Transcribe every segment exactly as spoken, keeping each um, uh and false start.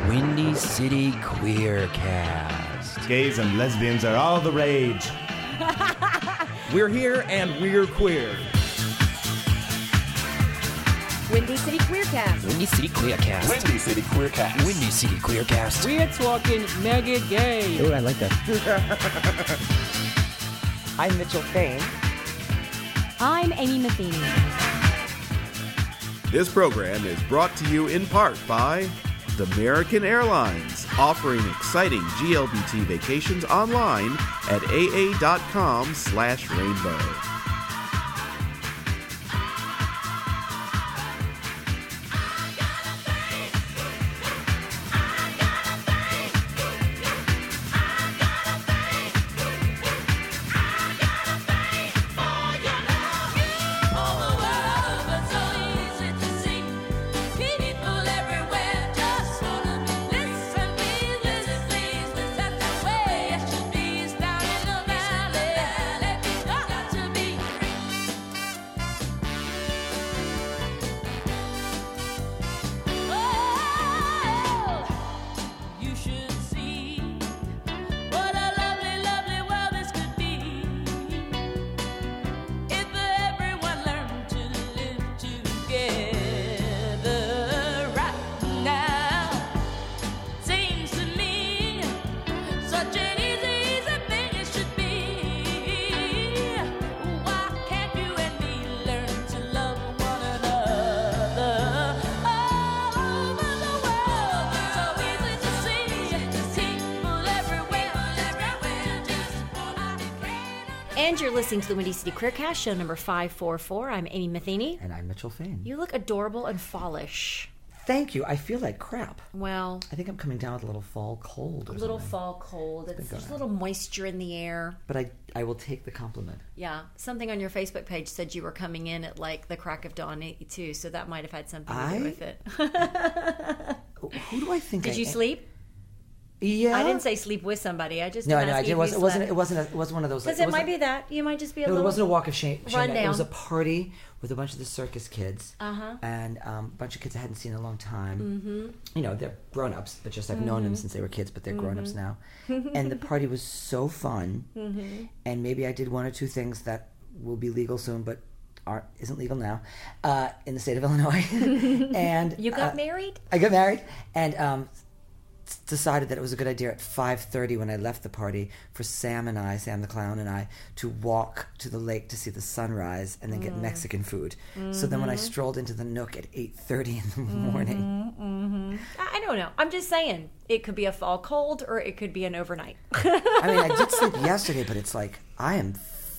Windy City Queercast. Gays and lesbians are all the rage. We're here and we're queer. Windy City Queercast. Windy City Queercast. Windy City Queercast. Windy City Queercast. We're talking mega gay. Oh, I like that. I'm Mitchell Fain. I'm Amy Matheny. This program is brought to you in part by American Airlines, offering exciting G L B T vacations online at aa.com slash rainbow. And you're listening to the Windy City Queercast, show number five forty-four. I'm Amy Matheny. And I'm Mitchell Fain. You look adorable and fallish. Thank you. I feel like crap. Well, I think I'm coming down with a little fall cold or a little something. fall cold. It's, there's a little moisture in the air. But I, I will take the compliment. Yeah. Something on your Facebook page said you were coming in at like the crack of dawn too, so that might have had something to I? do with it. Who do I think Did I you am? sleep? Yeah. I didn't say sleep with somebody. I just No, didn't no, ask I you did. It if wasn't. you It wasn't. slept. It wasn't. A, it wasn't one of those. Because like, it, might wasn't- be that. You might just be a No, little... it wasn't a walk of shame. shame. Rundown. It was a party with a bunch of the circus kids, Uh-huh. and um, a bunch of kids I hadn't seen in a long time. Mm-hmm. You know, they're grown-ups, but just I've known them since they were kids, but they're Mm-hmm. grown-ups now. And the party was so fun, Mm-hmm. and maybe I did one or two things that will be legal soon, but aren't isn't legal now uh, in the state of Illinois. And You got uh, married? I got married, and um, decided that it was a good idea at five thirty when I left the party for Sam and I, Sam the Clown and I, to walk to the lake to see the sunrise and then get Mm. Mexican food. So then when I Mm-hmm. strolled into the Nook at eight thirty in the morning, I I don't know. I'm just saying. It could be a fall cold or it could be an overnight. I mean, I did sleep yesterday, but it's like I am.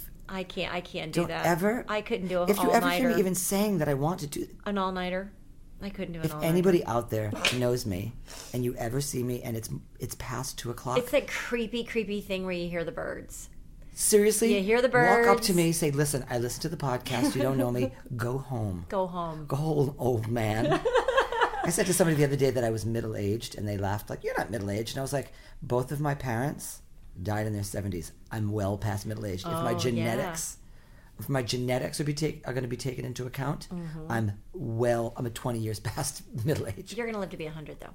I can't. I can't do Don't that. ever. I couldn't do a If you ever hear all-nighter. me even saying that I want to do, An all-nighter. I couldn't do an if all-nighter. anybody out there knows me and you ever see me and it's it's past two o'clock, It's that creepy, creepy thing where you hear the birds. seriously, You hear the walk up birds. to me, say, "Listen, I listen to the podcast. You don't know me. Go home. Go home. Go home, old man." I said to somebody the other day that I was middle aged, and they laughed like, "You're not middle aged." And I was like, "Both of my parents died in their seventies. I'm well past middle aged. If my Oh, genetics." If my genetics are, be take, are going to be taken into account, Mm-hmm. I'm well, I'm a twenty years past middle age. You're going to live to be one hundred, though.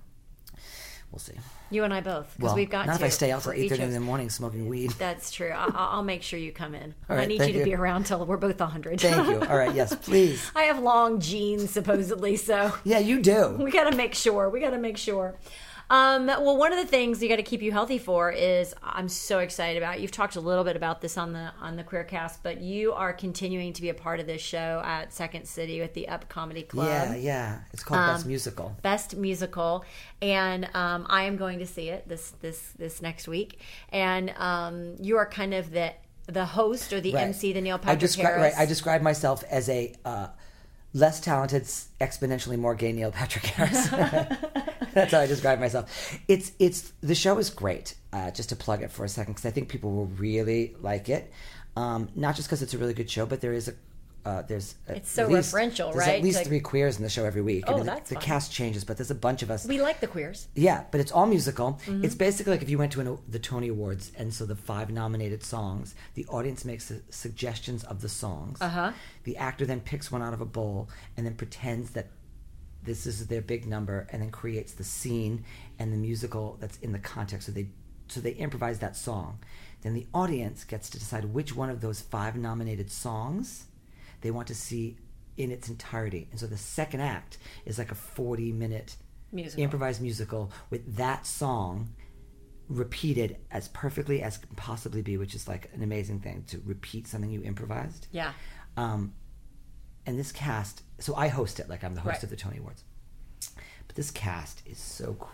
We'll see. You and I both, because Well, we've got not to. if I stay out till for eight each thirty of- in the morning smoking weed. That's true. I- I'll make sure you come in. All I right, need thank you to you. be around till we're both one hundred. Thank you. All right, yes, please. I have long genes, supposedly, so Yeah, you do. we got to make sure. We got to make sure. Um, well, one of the things you got to keep you healthy for is I'm so excited about. You've talked a little bit about this on the on the Queercast, but you are continuing to be a part of this show at Second City with the Up Comedy Club. Yeah, yeah. It's called Um, Best Musical. Best musical, and um, I am going to see it this this this next week. And um, you are kind of the the host or the Right. M C, the Neil I Patrick descri- Harris. Right, I describe myself as a uh, less talented, s- exponentially more gay Neil Patrick Harris. That's how I describe myself. It's it's the show is great. Uh, just to plug it for a second, because I think people will really like it. Um, not just because it's a really good show, but there is a uh, there's a, It's so at least- referential, there's right? At least Like- three queers in the show every week. Oh, I mean, that's the, the fun. cast changes, but there's a bunch of us. we like the queers. Yeah, but it's all musical. Mm-hmm. It's basically like if you went to an, the Tony Awards, and so the five nominated songs, the audience makes su- suggestions of the songs. Uh-huh. The actor then picks one out of a bowl and then pretends that this is their big number, and then creates the scene and the musical that's in the context. So they so they improvise that song. Then the audience gets to decide which one of those five nominated songs they want to see in its entirety. And so the second act is like a forty minute Musical. improvised musical with that song repeated as perfectly as can possibly be, which is like an amazing thing to repeat something you improvised. Yeah. Um, and this cast, so I host it, like I'm the host Right. of the Tony Awards. But this cast is so cool.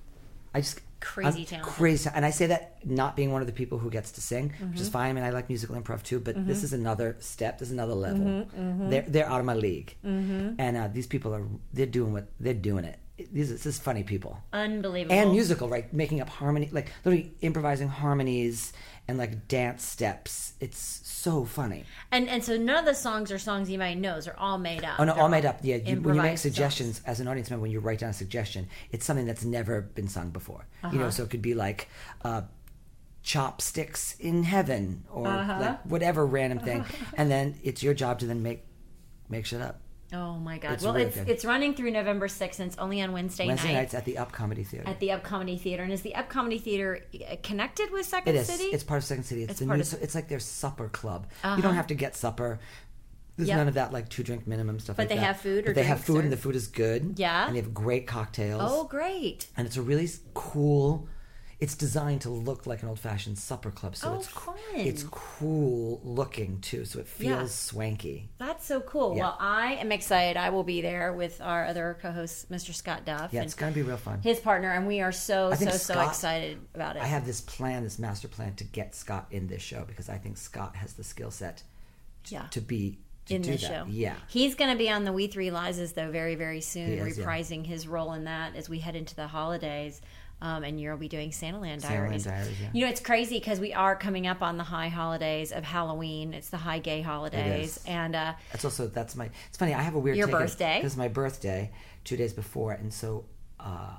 I just Crazy I'm talented. crazy, and I say that not being one of the people who gets to sing, which Mm-hmm. is fine. I mean, I like musical improv too, but this is another step. This is another level. Mm-hmm, They're they're out of my league, and uh, these people are they're doing what they're doing it. These this is funny people. Unbelievable. And musical, right? Making up harmony, like literally improvising harmonies and like dance steps. It's so funny. And and so none of the songs are songs you might know. They're all made up. Oh no, They're all made up. Yeah, you, when you make improvised suggestions as an audience member, when you write down a suggestion, it's something that's never been sung before. You Uh-huh. know, so it could be like uh, chopsticks in heaven or Uh-huh. like whatever random thing, and then it's your job to then make make shit up. Oh my god! It's well, really it's good. it's running through November sixth, and it's only on Wednesday, Wednesday night nights at the Up Comedy Theater. at the Up Comedy Theater. And is the Up Comedy Theater uh, connected with Second It is. City? It's part of Second City. It's, It's the part new. of- so it's like their supper club. You Uh-huh. don't have to get supper. There's Yep. none of that like two drink minimum stuff. But like they that. have food or But they have drinks food, or- and the food is good. Yeah? and they have great cocktails. Oh, great! And it's a really s- cool. It's designed to look like an old-fashioned supper club, so Oh, it's co- fun. it's cool looking too. So it feels Yeah. swanky. That's so cool. Yeah. Well, I am excited. I will be there with our other co-host, Mister Scott Duff, Yeah, and it's gonna be real fun. his partner, and we are so I so think so Scott- excited about it. I have this plan, this master plan, to get Scott in this show because I think Scott has the skill set t- Yeah. to be to in do this that. show. Yeah, He's going to be on the We Three Lises, though, very, very soon, He is, yeah. reprising his role in that as we head into the holidays. Um, and you'll be doing Santaland Santaland Diaries. Diaries, yeah. You know, it's crazy because we are coming up on the high holidays of Halloween. It's the high gay holidays. is. And uh, That's also that's my. It's funny. I have a weird Your take birthday? because my birthday two days before, and so uh,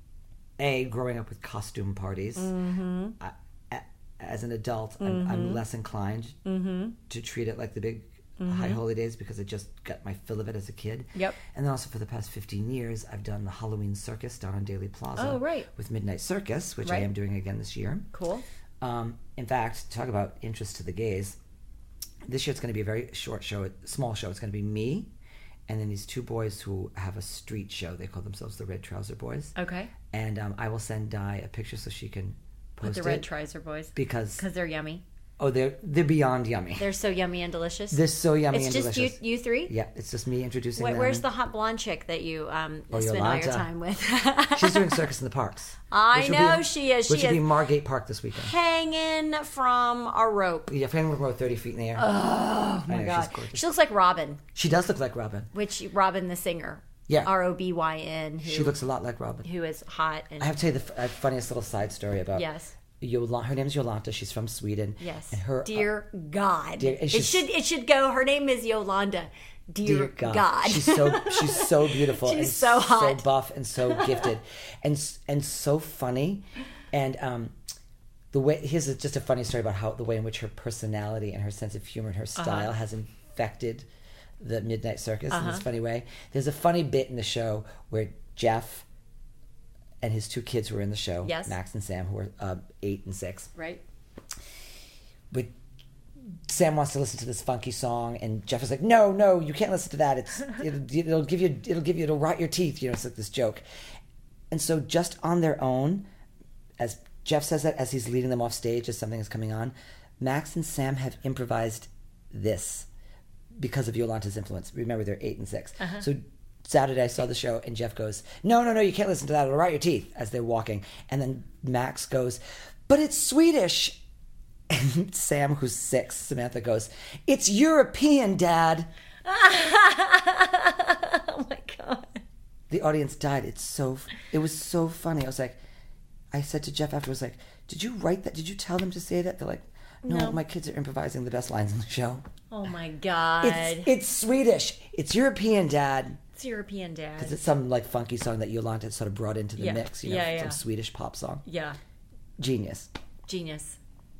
a growing up with costume parties. Mm-hmm. I, a, as an adult, I'm, I'm less inclined Mm-hmm. to treat it like the big high holidays because I just got my fill of it as a kid. Yep. And then also for the past fifteen years, I've done the Halloween circus down on Daly Plaza. Oh, right. With Midnight Circus, which I Right. am doing again this year. cool. Um, in fact, talk about interest to the gays. This year it's going to be a very short show, a small show. It's going to be me, and then these two boys who have a street show. They call themselves the Red Trouser Boys. Okay. And um, I will send Di a picture so she can With post the Red it Trouser Boys. because Because they're yummy. oh, they're they're beyond yummy. They're so yummy and delicious. They're so yummy it's and just delicious. you, you three? Yeah, it's just me introducing Wait, them. where's the hot blonde chick that you um, Oh, spend all your Yolanta. time with? She's doing circus in the parks. I Which will know be- she is. Which She will be is Margate Park this weekend. hanging from a rope. Yeah, Fanning Road, thirty feet in the air. Oh my I know, god, she's gorgeous. she looks like Robin, She does look like Robin. which Robin the singer, Yeah. R O B Y N, who She looks a lot like Robin. who is hot and I have to tell you the f- uh, funniest little side story about. yes, Yola- her name's Yolanta. She's from Sweden. yes, And her, uh, dear God, dear- and it she's- should it should go. Her name is Yolanda. Dear, dear God, God. she's so she's so beautiful. She's and so hot. so buff, and so gifted, and s- and so funny, and um, the way here's a, just a funny story about how the way in which her personality and her sense of humor and her style Uh-huh. has infected the Midnight Circus in Uh-huh. this funny way. There's a funny bit in the show where Jeff and his two kids who are in the show, Yes. Max and Sam, who are uh, eight and six, right. but Sam wants to listen to this funky song, and Jeff is like, "No, no, you can't listen to that. It's it'll, it'll give you, it'll give you, it'll rot your teeth." You know, it's like this joke. And so, just on their own, as Jeff says that as he's leading them off stage, as something is coming on, Max and Sam have improvised this because of Yolanta's influence. Remember, they're eight and six. So Saturday, I saw the show, and Jeff goes, "No, no, no, you can't listen to that. It'll rot your teeth." As they're walking, and then Max goes, "But it's Swedish." And Sam, who's six, Samantha goes, "It's European, Dad." Oh my god. The audience died. It's so, it was so funny. I was like, I said to Jeff afterwards, like, "Did you write that? Did you tell them to say that?" They're like, "No, No. my kids are improvising the best lines in the show." Oh my god. It's it's Swedish. It's European, Dad. It's European, Dad. Because it's some like funky song that Yolanta sort of brought into the Yeah. mix. You know, Yeah, yeah. some Swedish pop song. Yeah. Genius. Genius.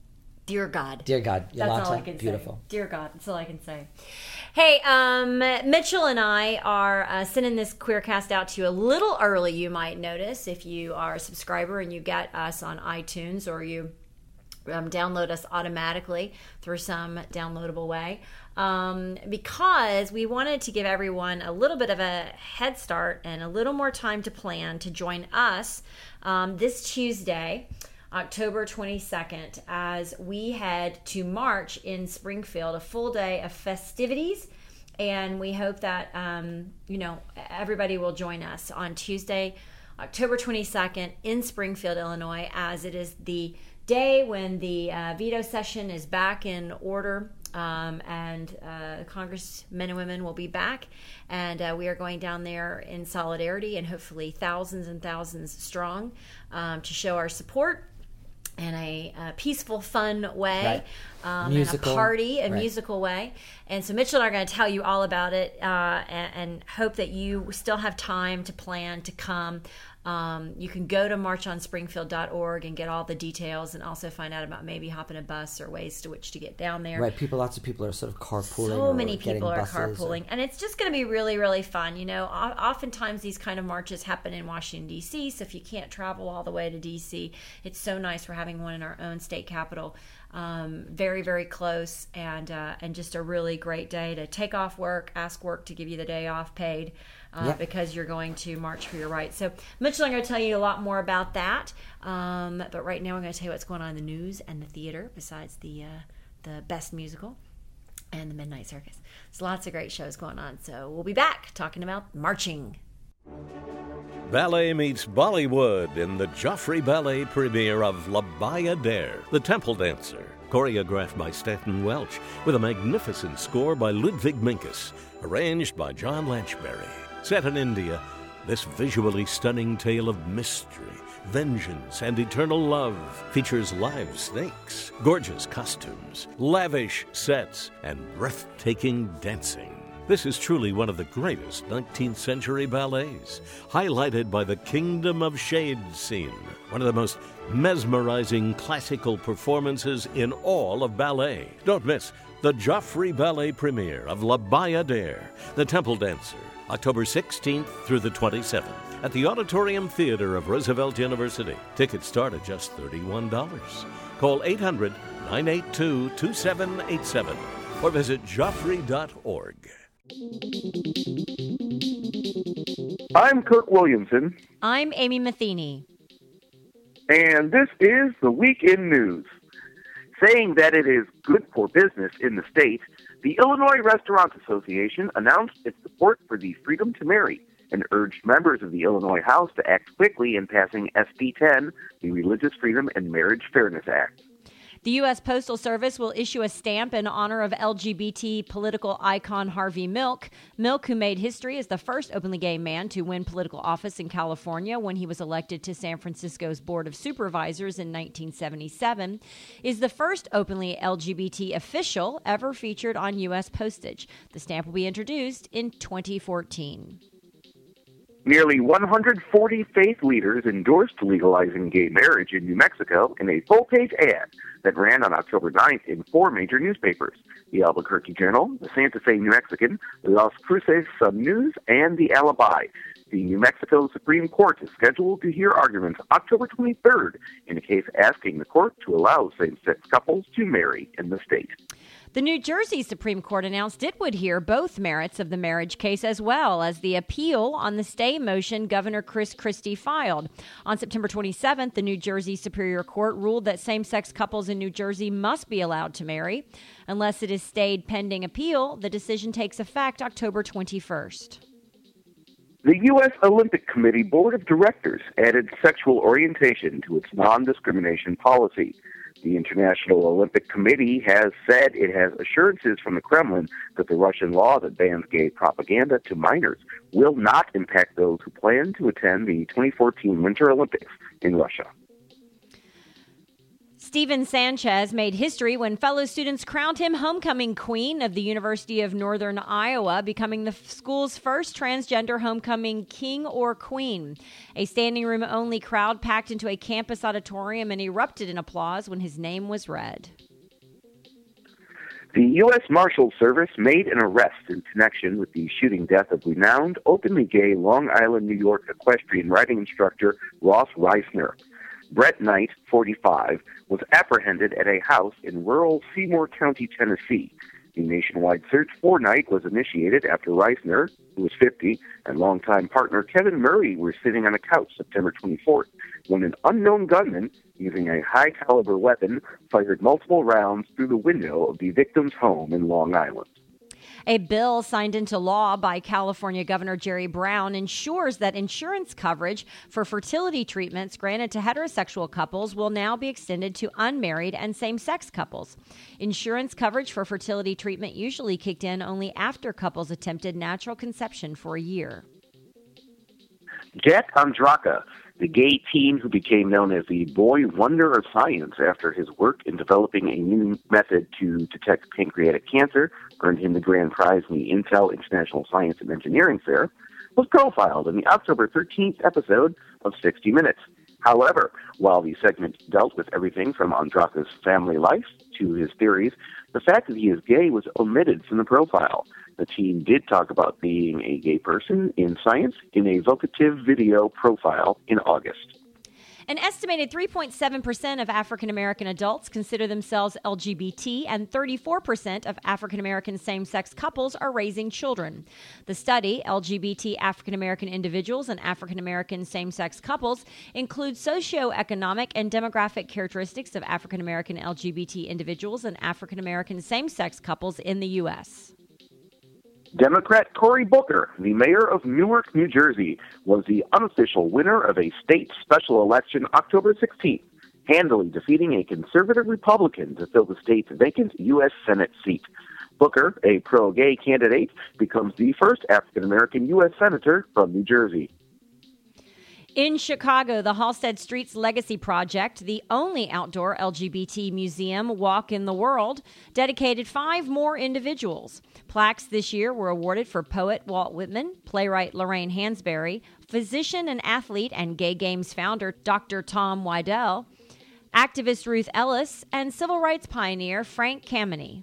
Dear God. Dear God, That's Yolanta, all I can beautiful. say. Dear God, that's all I can say. Hey, um, Mitchell and I are uh, sending this Queercast out to you a little early, you might notice, if you are a subscriber and you get us on iTunes or you um, download us automatically through some downloadable way. Um, because we wanted to give everyone a little bit of a head start and a little more time to plan to join us um, this Tuesday, October twenty-second, as we head to March in Springfield, a full day of festivities. And we hope that, um, you know, everybody will join us on Tuesday, October twenty-second in Springfield, Illinois, as it is the day when the uh, veto session is back in order. Um, and uh, congressmen and women will be back, and uh, we are going down there in solidarity and hopefully thousands and thousands strong um, to show our support in a, a peaceful, fun way, right. um, musical, and a party, a right. musical way. And so Mitchell and I are going to tell you all about it uh, and, and hope that you still have time to plan to come. Um, you can go to march on springfield dot org and get all the details, and also find out about maybe hopping a bus or ways to which to get down there. Right, people. Lots of people are sort of carpooling. So or many getting people are buses carpooling, or... and it's just going to be really, really fun. You know, o- oftentimes these kind of marches happen in Washington, D C, so if you can't travel all the way to D C, it's so nice we're having one in our own state capital. Um, very, very close, and uh, and just a really great day to take off work, ask work to give you the day off paid, uh, Yep. because you're going to march for your rights. So Mitchell, I'm going to tell you a lot more about that, um, but right now I'm going to tell you what's going on in the news and the theater, besides the uh, the Best Musical and the Midnight Circus. There's lots of great shows going on, so we'll be back talking about marching. Ballet meets Bollywood in the Joffrey Ballet premiere of La Bayadere, The Temple Dancer, choreographed by Stanton Welch, with a magnificent score by Ludwig Minkus, arranged by John Lanchberry. Set in India, this visually stunning tale of mystery, vengeance, and eternal love features live snakes, gorgeous costumes, lavish sets, and breathtaking dancing. This is truly one of the greatest nineteenth century ballets, highlighted by the Kingdom of Shades scene, one of the most mesmerizing classical performances in all of ballet. Don't miss the Joffrey Ballet premiere of La Bayadere, The Temple Dancer, October sixteenth through the twenty-seventh, at the Auditorium Theater of Roosevelt University. Tickets start at just thirty-one dollars. Call eight hundred, nine eight two, two seven eight seven or visit joffrey dot org. I'm Kirk Williamson. I'm Amy Matheny. And this is the Week in News. Saying that it is good for business in the state, the Illinois Restaurant Association announced its support for the Freedom to Marry and urged members of the Illinois House to act quickly in passing S B ten, the Religious Freedom and Marriage Fairness Act. The U S Postal Service will issue a stamp in honor of L G B T political icon Harvey Milk. Milk, who made history as the first openly gay man to win political office in California when he was elected to San Francisco's Board of Supervisors in nineteen seventy-seven, is the first openly L G B T official ever featured on U S postage. The stamp will be introduced in twenty fourteen. Nearly one hundred forty faith leaders endorsed legalizing gay marriage in New Mexico in a full-page ad that ran on October ninth in four major newspapers: the Albuquerque Journal, the Santa Fe New Mexican, Las Cruces Sun News, and the Alibi. The New Mexico Supreme Court is scheduled to hear arguments October twenty-third in a case asking the court to allow same-sex couples to marry in the state. The New Jersey Supreme Court announced it would hear both merits of the marriage case as well as the appeal on the stay motion Governor Chris Christie filed. On September twenty-seventh, the New Jersey Superior Court ruled that same-sex couples in New Jersey must be allowed to marry. Unless it is stayed pending appeal, the decision takes effect October twenty-first. The U S Olympic Committee Board of Directors added sexual orientation to its non-discrimination policy. The International Olympic Committee has said it has assurances from the Kremlin that the Russian law that bans gay propaganda to minors will not impact those who plan to attend the twenty fourteen Winter Olympics in Russia. Steven Sanchez made history when fellow students crowned him homecoming queen of the University of Northern Iowa, becoming the school's first transgender homecoming king or queen. A standing room only crowd packed into a campus auditorium and erupted in applause when his name was read. The U S Marshals Service made an arrest in connection with the shooting death of renowned, openly gay Long Island, New York equestrian riding instructor Ross Reisner. Brett Knight, forty-five, was apprehended at a house in rural Seymour County, Tennessee. The nationwide search for Knight was initiated after Reisner, who was fifty, and longtime partner Kevin Murray were sitting on a couch September twenty-fourth when an unknown gunman, using a high-caliber weapon, fired multiple rounds through the window of the victim's home in Long Island. A bill signed into law by California Governor Jerry Brown ensures that insurance coverage for fertility treatments granted to heterosexual couples will now be extended to unmarried and same-sex couples. Insurance coverage for fertility treatment usually kicked in only after couples attempted natural conception for a year. Jack Andraka, the gay teen who became known as the boy wonder of science after his work in developing a new method to detect pancreatic cancer, earned him the grand prize in the Intel International Science and Engineering Fair, was profiled in the October thirteenth episode of sixty minutes. However, while the segment dealt with everything from Andraka's family life to his theories, the fact that he is gay was omitted from the profile. The team did talk about being a gay person in science in a vocative video profile in August. An estimated three point seven percent of African American adults consider themselves L G B T, and thirty-four percent of African American same-sex couples are raising children. The study, L G B T African American individuals and African American same-sex couples, includes socioeconomic and demographic characteristics of African American L G B T individuals and African American same-sex couples in the U S Democrat Cory Booker, the mayor of Newark, New Jersey, was the unofficial winner of a state special election October sixteenth, handily defeating a conservative Republican to fill the state's vacant U S Senate seat. Booker, a pro-gay candidate, becomes the first African-American U S senator from New Jersey. In Chicago, the Halsted Streets Legacy Project, the only outdoor L G B T museum walk in the world, dedicated five more individuals. Plaques this year were awarded for poet Walt Whitman, playwright Lorraine Hansberry, physician and athlete and Gay Games founder Doctor Tom Wydell, activist Ruth Ellis, and civil rights pioneer Frank Kameny.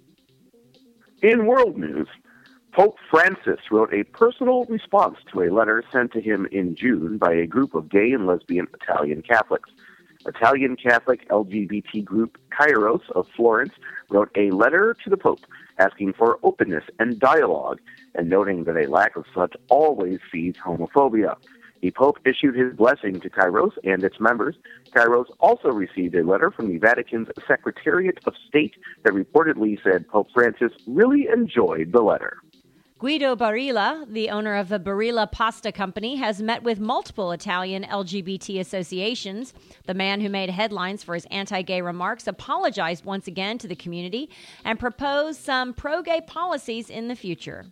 In world news, Pope Francis wrote a personal response to a letter sent to him in June by a group of gay and lesbian Italian Catholics. Italian Catholic L G B T group Kairos of Florence wrote a letter to the Pope asking for openness and dialogue and noting that a lack of such always feeds homophobia. The Pope issued his blessing to Kairos and its members. Kairos also received a letter from the Vatican's Secretariat of State that reportedly said Pope Francis really enjoyed the letter. Guido Barilla, the owner of the Barilla Pasta Company, has met with multiple Italian L G B T associations. The man who made headlines for his anti-gay remarks apologized once again to the community and proposed some pro-gay policies in the future.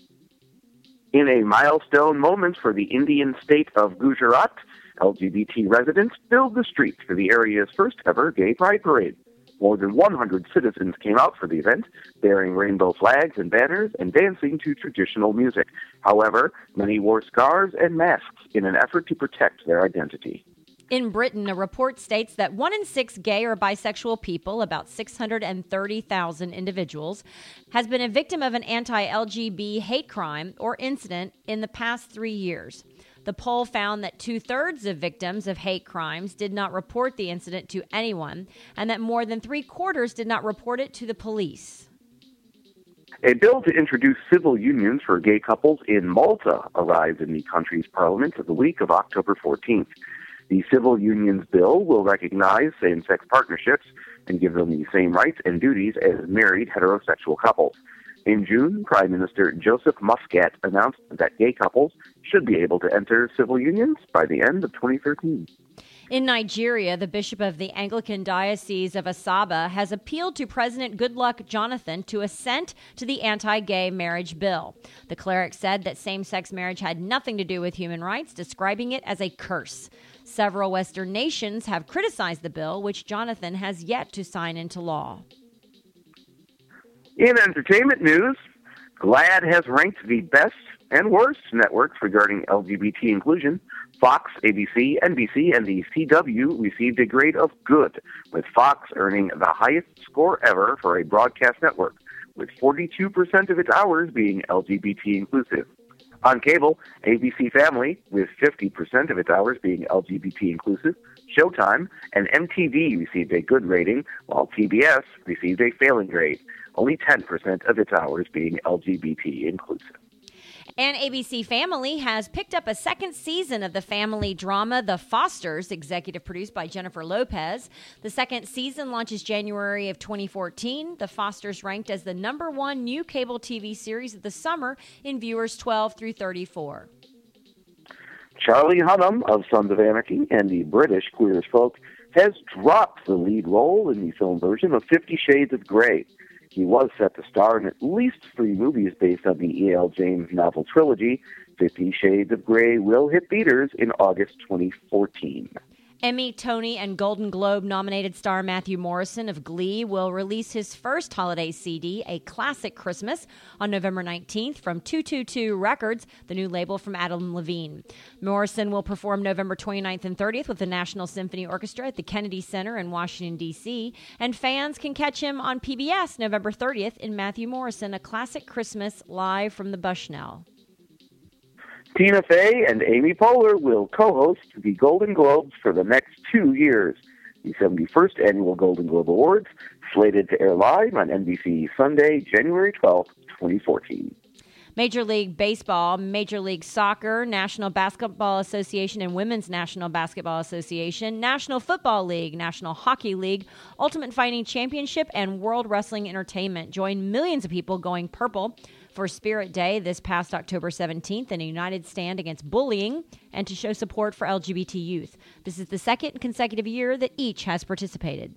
In a milestone moment for the Indian state of Gujarat, L G B T residents filled the streets for the area's first ever gay pride parade. More than one hundred citizens came out for the event, bearing rainbow flags and banners and dancing to traditional music. However, many wore scarves and masks in an effort to protect their identity. In Britain, a report states that one in six gay or bisexual people, about six hundred thirty thousand individuals, has been a victim of an anti-L G B T hate crime or incident in the past three years. The poll found that two-thirds of victims of hate crimes did not report the incident to anyone, and that more than three-quarters did not report it to the police. A bill to introduce civil unions for gay couples in Malta arrived in the country's parliament the week of October fourteenth. The civil unions bill will recognize same-sex partnerships and give them the same rights and duties as married heterosexual couples. In June, Prime Minister Joseph Muscat announced that gay couples should be able to enter civil unions by the end of twenty thirteen. In Nigeria, the bishop of the Anglican Diocese of Asaba has appealed to President Goodluck Jonathan to assent to the anti-gay marriage bill. The cleric said that same-sex marriage had nothing to do with human rights, describing it as a curse. Several Western nations have criticized the bill, which Jonathan has yet to sign into law. In entertainment news, GLAAD has ranked the best and worst networks regarding L G B T inclusion. Fox, A B C, N B C, and the C W received a grade of good, with Fox earning the highest score ever for a broadcast network. with forty-two percent of its hours being L G B T inclusive. On cable, A B C Family, with fifty percent of its hours being L G B T inclusive. Showtime and M T V received a good rating, while P B S received a failing grade, only ten percent of its hours being L G B T inclusive. And A B C Family has picked up a second season of the family drama The Fosters, executive produced by Jennifer Lopez. The second season launches January of twenty fourteen. The Fosters ranked as the number one new cable T V series of the summer in viewers twelve through thirty-four. Charlie Hunnam of Sons of Anarchy and the British Queer as Folk has dropped the lead role in the film version of Fifty Shades of Grey. He was set to star in at least three movies based on the E L. James novel trilogy. Fifty Shades of Grey will hit theaters in August twenty fourteen. Emmy, Tony, and Golden Globe nominated star Matthew Morrison of Glee will release his first holiday C D, A Classic Christmas, on November nineteenth from two twenty-two Records, the new label from Adam Levine. Morrison will perform November twenty-ninth and thirtieth with the National Symphony Orchestra at the Kennedy Center in Washington, D C, and fans can catch him on P B S November thirtieth in Matthew Morrison, A Classic Christmas, live from the Bushnell. Tina Fey and Amy Poehler will co-host the Golden Globes for the next two years. The seventy-first Annual Golden Globe Awards, slated to air live on N B C Sunday, January twelfth, twenty fourteen. Major League Baseball, Major League Soccer, National Basketball Association and Women's National Basketball Association, National Football League, National Hockey League, Ultimate Fighting Championship, and World Wrestling Entertainment join millions of people going purple for Spirit Day this past October seventeenth in a united stand against bullying and to show support for L G B T youth. This is the second consecutive year that each has participated.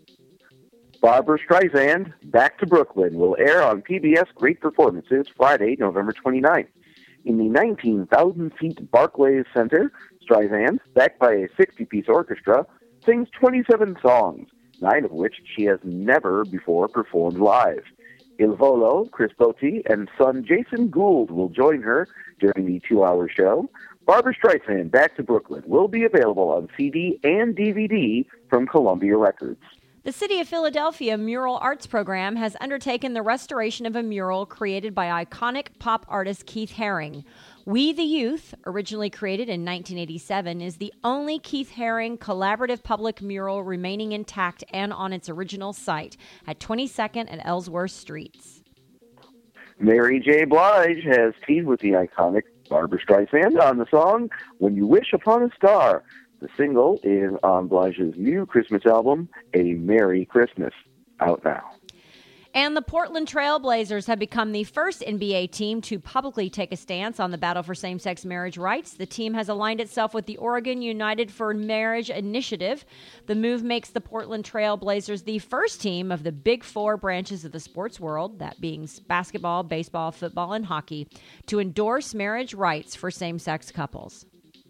Barbra Streisand, Back to Brooklyn, will air on P B S Great Performances Friday, November twenty-ninth. In the nineteen thousand seat Barclays Center, Streisand, backed by a sixty-piece orchestra, sings twenty-seven songs, nine of which she has never before performed live. Il Volo, Chris Botti, and son Jason Gould will join her during the two-hour show. Barbra Streisand, Back to Brooklyn, will be available on C D and D V D from Columbia Records. The City of Philadelphia Mural Arts Program has undertaken the restoration of a mural created by iconic pop artist Keith Haring. We the Youth, originally created in nineteen eighty-seven, is the only Keith Haring collaborative public mural remaining intact and on its original site at twenty-second and Ellsworth Streets. Mary J. Blige has teamed with the iconic Barbra Streisand on the song When You Wish Upon a Star. The single is on Blige's new Christmas album, A Merry Christmas, out now. And the Portland Trail Blazers have become the first N B A team to publicly take a stance on the battle for same-sex marriage rights. The team has aligned itself with the Oregon United for Marriage Initiative. The move makes the Portland Trail Blazers the first team of the big four branches of the sports world, that being basketball, baseball, football, and hockey, to endorse marriage rights for same-sex couples.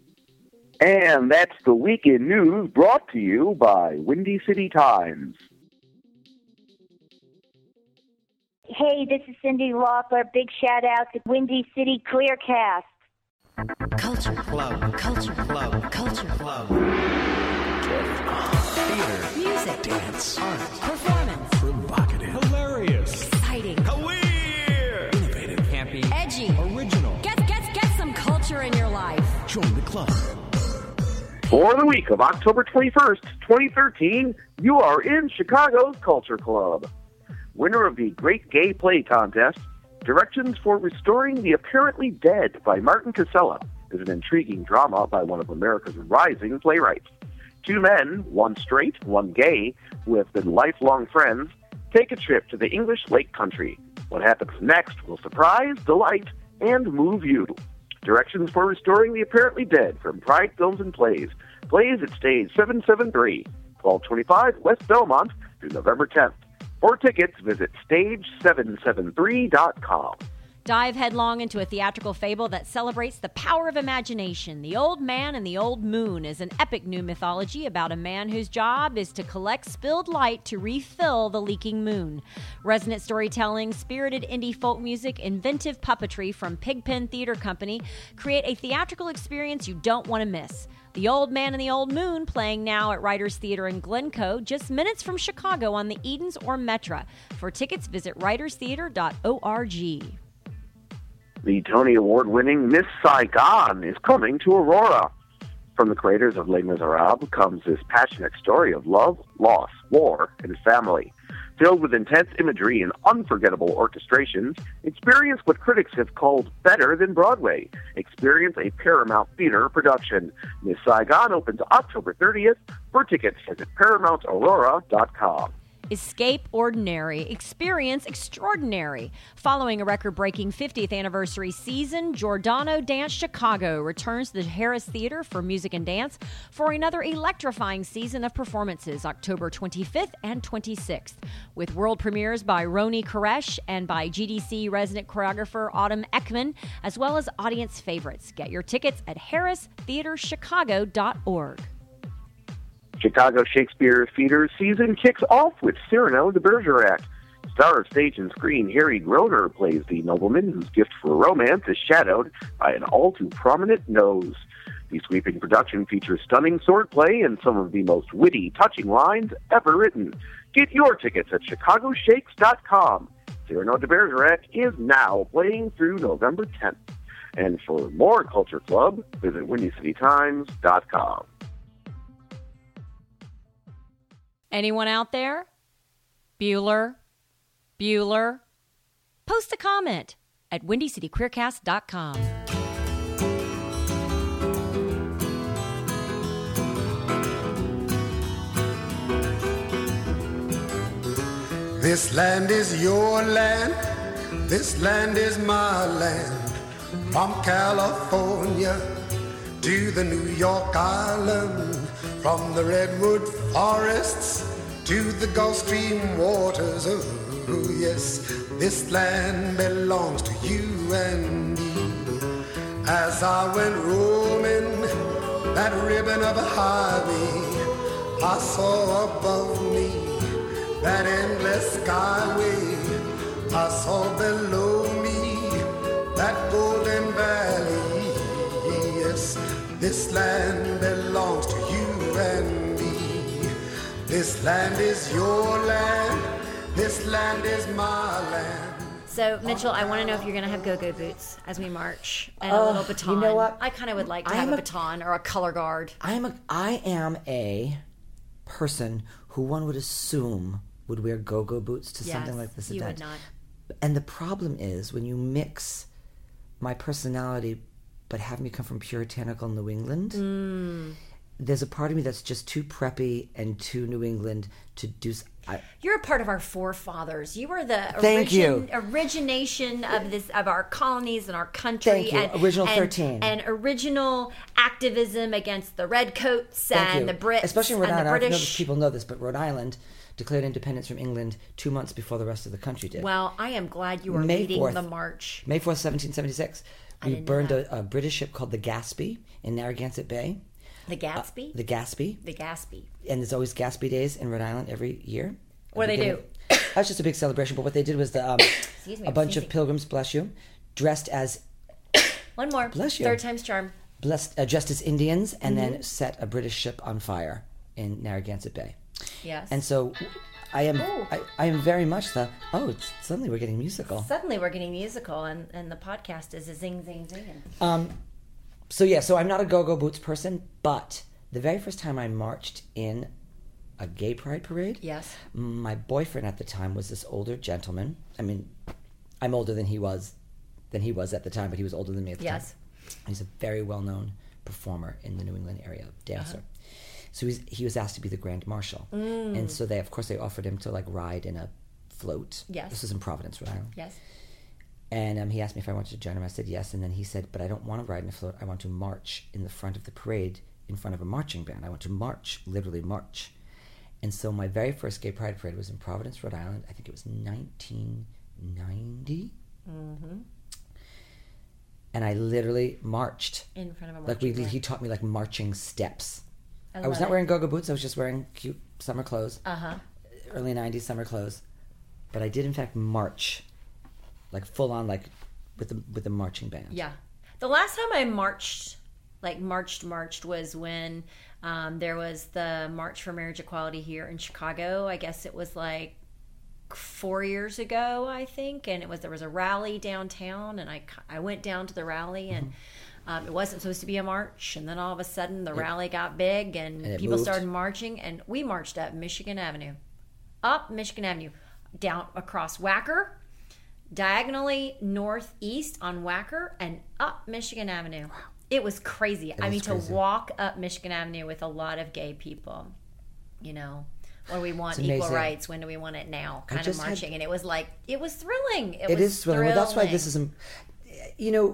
And that's the weekend news brought to you by Windy City Times. Hey, this is Cindy Lauper. Big shout out to Windy City Clearcast. Culture Club. Culture Club. Culture Club. Theater. Music. Dance. Art. Performance. Provocative. Hilarious. Exciting. Weird. Innovative. Campy. Edgy. Original. Get, get, get some culture in your life. Join the club. For the week of October twenty-first, twenty thirteen, you are in Chicago's Culture Club. Winner of the Great Gay Play Contest, Directions for Restoring the Apparently Dead by Martin Casella is an intriguing drama by one of America's rising playwrights. Two men, one straight, one gay, who have been lifelong friends, take a trip to the English Lake Country. What happens next will surprise, delight, and move you. Directions for Restoring the Apparently Dead from Pride Films and Plays. Plays at Stage seven seventy-three, twelve twenty-five West Belmont through November tenth. For tickets, visit stage seven seven three dot com. Dive headlong into a theatrical fable that celebrates the power of imagination. The Old Man and the Old Moon is an epic new mythology about a man whose job is to collect spilled light to refill the leaking moon. Resonant storytelling, spirited indie folk music, inventive puppetry from Pigpen Theater Company create a theatrical experience you don't want to miss. The Old Man and the Old Moon, playing now at Writers Theater in Glencoe, just minutes from Chicago on the Edens or Metra. For tickets, visit writers theater dot org. The Tony Award-winning Miss Saigon is coming to Aurora. From the creators of Les Miserables comes this passionate story of love, loss, war, and family. Filled with intense imagery and unforgettable orchestrations, experience what critics have called better than Broadway. Experience a Paramount Theater production. Miss Saigon opens October thirtieth. For tickets, visit paramount aurora dot com. Escape ordinary, experience extraordinary. Following a record-breaking fiftieth anniversary season, Giordano Dance Chicago returns to the Harris Theater for music and dance for another electrifying season of performances, October twenty-fifth and twenty-sixth, with world premieres by Roni Koresh and by G D C resident choreographer Autumn Ekman, as well as audience favorites. Get your tickets at harris theater chicago dot org. Chicago Shakespeare Theater season kicks off with Cyrano de Bergerac. Star of stage and screen Harry Groner plays the nobleman whose gift for romance is shadowed by an all-too-prominent nose. The sweeping production features stunning swordplay and some of the most witty, touching lines ever written. Get your tickets at chicago shakes dot com. Cyrano de Bergerac is now playing through November tenth. And for more Culture Club, visit windy city times dot com. Anyone out there? Bueller? Bueller? Post a comment at windy city queercast dot com. This land is your land, this land is my land. From California to the New York Island, from the redwood forests to the Gulf Stream waters, oh yes, this land belongs to you and me. As I went roaming that ribbon of a highway, I saw above me that endless skyway. I saw below me that golden valley. Yes, this land belongs to you and me. This land is your land, this land is my land. So, Mitchell, I want to know if you're going to have go-go boots as we march and Oh, a little baton. you know what? I kind of would like to I have am a a- baton or a color guard. I'm a, I am a person who one would assume would wear go-go boots to Yes, something like this you event. would not. And the problem is when you mix my personality but have me come from puritanical New England, Mm. there's a part of me that's just too preppy and too New England to do... s- I, You're a part of our forefathers. You were the Thank you. origination of this of our colonies and our country. Thank you. And, Original and- thirteen. And original activism against the redcoats Thank and you. the Brits. Especially in Rhode and Island. the I don't know British. if people know this, but Rhode Island declared independence from England two months before the rest of the country did. Well, I am glad you were May leading fourth. the march. May fourth, seventeen seventy-six. I We didn't know burned that. a, a British ship called the Gaspee in Narragansett Bay. The Gatsby? Uh, the Gaspee. The Gatsby. And there's always Gaspee Days in Rhode Island every year. What do they do? That's just a big celebration. But what they did was the, um, Excuse me, a I'm bunch sneezing. of pilgrims, bless you, dressed as One more. Bless you. Third time's charm. blessed, uh, dressed as Indians, and Mhm. then set a British ship on fire in Narragansett Bay. Yes. And so, I am Ooh. I, I am very much the oh it's, suddenly we're getting musical. Suddenly we're getting musical, and, and the podcast is a zing, zing, zing. Um, so yeah, so I'm not a go-go boots person, but the very first time I marched in a gay pride parade, Yes. my boyfriend at the time was this older gentleman. I mean, I'm older than he was, than he was at the time, but he was older than me at the Yes. time. He's a very well-known performer in the New England area, dancer. Uh-huh. So he's, he was asked to be the grand marshal, Mm. and so they, of course, they offered him to like ride in a float. Yes. This was in Providence, Rhode Island. Yes. And um, he asked me if I wanted to join him. I said yes. And then he said, but I don't want to ride in a float. I want to march in the front of the parade in front of a marching band. I want to march, literally march. And so my very first gay pride parade was in Providence, Rhode Island. I think it was nineteen ninety. Mm-hmm. and I literally marched in front of a like we. marching He taught me like marching steps. I, I was love not it. wearing go-go boots. I was just wearing cute summer clothes. Uh huh. Early nineties summer clothes, but I did in fact march, like full on, like with the with the marching band. Yeah, the last time I marched, like marched marched, was when um, there was the March for Marriage Equality here in Chicago. I guess it was like four years ago, I think, and it was there was a rally downtown, and I I went down to the rally and. Mm-hmm. Um, it wasn't supposed to be a march, and then all of a sudden the yeah. rally got big, and, and people moved. started marching, and we marched up Michigan Avenue, up Michigan Avenue, down across Wacker, diagonally northeast on Wacker, and up Michigan Avenue. Wow. It was crazy. It I mean, crazy. to walk up Michigan Avenue with a lot of gay people, you know. What do we want? Equal rights. When do we want it now? Kind of marching, had, and it was like it was thrilling. It, it was is thrilling. thrilling. Well, that's why this is, you know.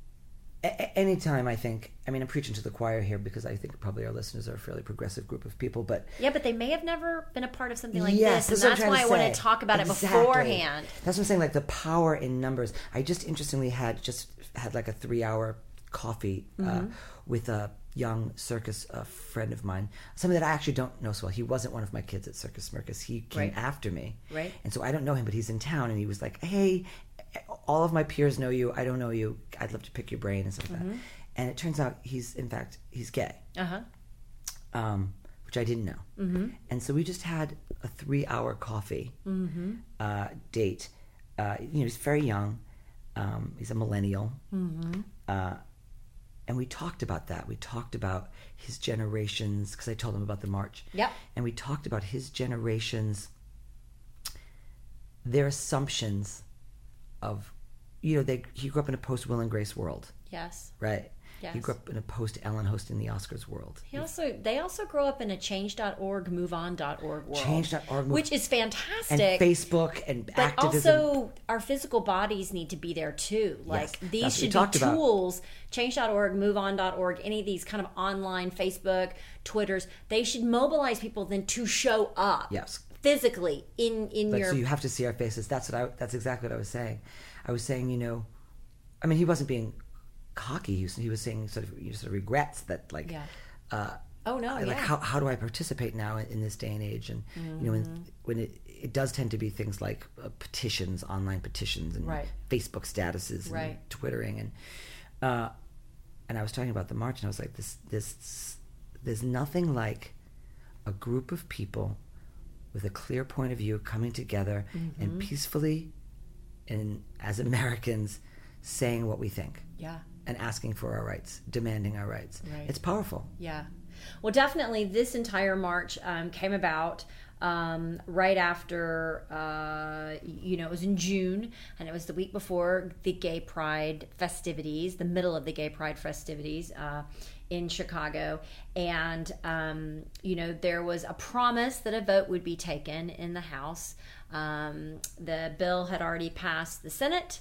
Anytime I think, I mean, I'm preaching to the choir here because I think probably our listeners are a fairly progressive group of people, but yeah, but they may have never been a part of something like yes, this, and that's why I want to talk about exactly. it beforehand. That's what I'm saying, like the power in numbers. I just interestingly had just had like a three hour coffee uh, mm-hmm. with a young circus uh, friend of mine, somebody that I actually don't know so well. He wasn't one of my kids at Circus Smirkus. He came right. after me, right? And so I don't know him, but he's in town, and he was like, "Hey, all of my peers know you. I don't know you. I'd love to pick your brain and stuff like mm-hmm. that." And it turns out he's, in fact, he's gay, uh-huh. um, which I didn't know. Mm-hmm. And so we just had a three-hour coffee mm-hmm. uh, date. Uh, you know, he's very young. Um, he's a millennial. Mm-hmm. Uh, and we talked about that. We talked about his generations, because I told him about the march. Yep. And we talked about his generations, their assumptions of, you know, they he grew up in a post-Will and Grace world. Yes. Right. Yes. He grew up in a post-Ellen hosting the Oscars world. He also they also grow up in a change dot org, move on dot org world. change dot org. Which is fantastic. And Facebook and but activism. also, our physical bodies need to be there too. Like, yes, these should be tools. About. change dot org, move on dot org, any of these kind of online, Facebook, Twitters, they should mobilize people then to show up. Yes. Physically in, in like, your... So you have to see our faces. That's what I. That's exactly what I was saying. I was saying, you know, I mean, he wasn't being cocky. He was, he was saying sort of, you sort of regrets that, like, yeah. uh, oh no, like yeah. how how do I participate now in, in this day and age? And mm-hmm. you know, when when it it does tend to be things like uh, petitions, online petitions, and right. Facebook statuses, and right. Twittering, and uh, and I was talking about the march, and I was like, this this there's nothing like a group of people with a clear point of view coming together mm-hmm. and peacefully, and as Americans, saying what we think. Yeah. And asking for our rights, demanding our rights. Right. It's powerful. Yeah. Well, definitely this entire march um, came about um, right after, uh, you know, it was in June, and it was the week before the Gay Pride festivities, the middle of the Gay Pride festivities uh, in Chicago. And, um, you know, there was a promise that a vote would be taken in the House. Um, the bill had already passed the Senate.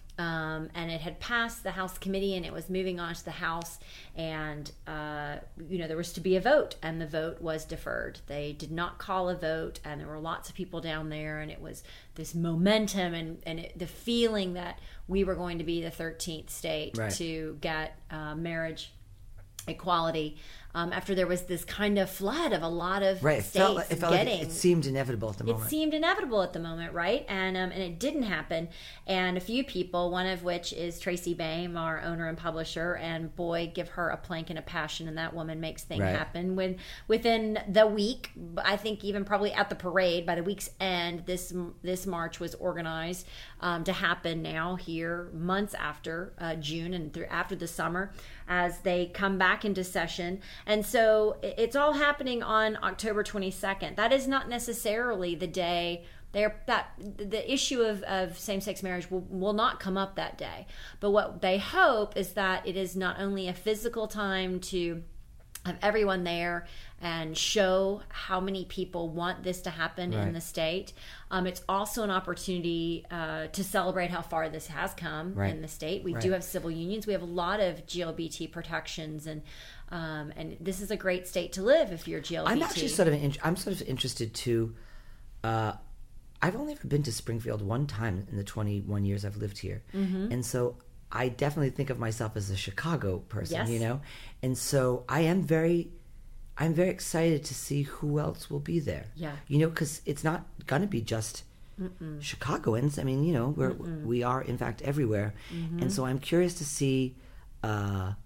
Um, and it had passed the House committee, and it was moving on to the House, and uh, you know, there was to be a vote, and the vote was deferred. They did not call a vote, and there were lots of people down there, and it was this momentum and, and it, the feeling that we were going to be the thirteenth state right. to get uh, marriage equality. Um, after there was this kind of flood of a lot of right. it states felt like, it felt getting... Like it seemed inevitable at the moment. It seemed inevitable at the moment, right? And um, and it didn't happen. And a few people, one of which is Tracy Baim, our owner and publisher, and boy, give her a plank and a passion, and that woman makes things right. happen. When within the week, I think even probably at the parade, by the week's end, this this march was organized um, to happen now here, months after uh, June and through after the summer, as they come back into session. And so it's all happening on October twenty-second. That is not necessarily the day they're, that the issue of, of same-sex marriage will, will not come up that day. But what they hope is that it is not only a physical time to have everyone there and show how many people want this to happen right. in the state. Um, it's also an opportunity uh, to celebrate how far this has come right. in the state. We right. do have civil unions. We have a lot of G L B T protections, and um, and this is a great state to live if you're G L B T. I'm actually sort of in, I'm sort of interested to. Uh, I've only ever been to Springfield one time in the twenty-one years I've lived here, mm-hmm. and so I definitely think of myself as a Chicago person, Yes. you know? And so I am very, I'm very excited to see who else will be there. Yeah. You know, because it's not going to be just Mm-mm. Chicagoans. I mean, you know, we're, Mm-mm. we are, in fact, everywhere. Mhm. And so I'm curious to see uh,